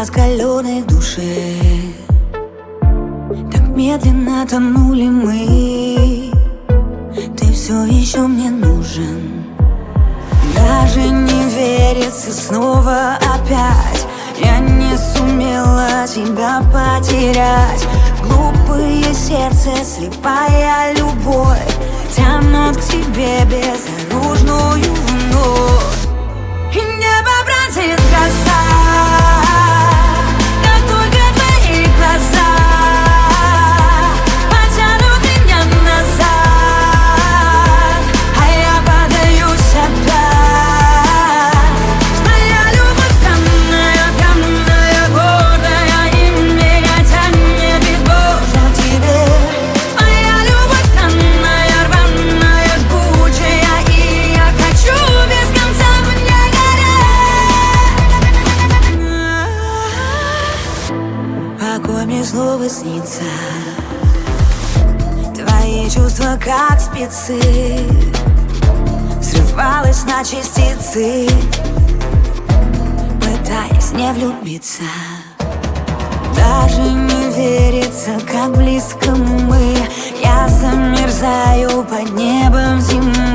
раскаленной душе. Так медленно тонули мы. Ты все еще мне нужен. Даже не верится снова опять. Я не сумела тебя потерять. Глупое сердце, слепая любовь тянут к тебе безоружную вновь. И небо бронзит гроза, как только твои глаза потянут меня назад, а я поддаюсь опять. Твоя любовь странная, каменная, гордая, и меня тянет безбожно к тебе. Твоя любовь странная, рваная, жгучая, и я хочу без конца в ней гореть. Покой мне снова снится. Твои чувства как спицы, взрывалась на частицы, пытаясь не влюбиться. Даже не верится, как близко мы. Я замерзаю под небом зимы.